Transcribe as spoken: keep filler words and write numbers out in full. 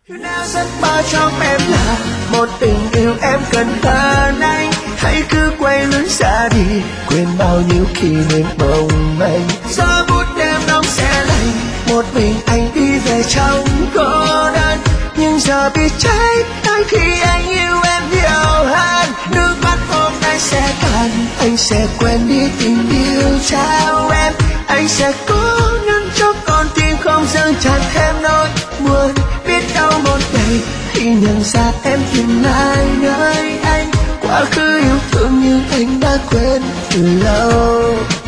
Thứ nào giấc mơ trong em là một tình yêu em cần hơn anh. Hãy cứ quay lưng xa đi, quên bao nhiêu kỷ niệm mong manh. Gió bút đêm đông sẽ lạnh, một mình anh đi về trong cô đơn. Nhưng giờ bị cháy tới khi anh yêu em nhiều hơn. Nước mắt hôm nay sẽ cạn, anh sẽ quên đi tình yêu trao em. Anh sẽ cố ngăn cho con tim không dâng tràn thêm nỗi buồn. Biết đâu một ngày khi nhận ra em tìm lại nơi anh, quá khứ yêu thương nhưng anh đã quên từ lâu.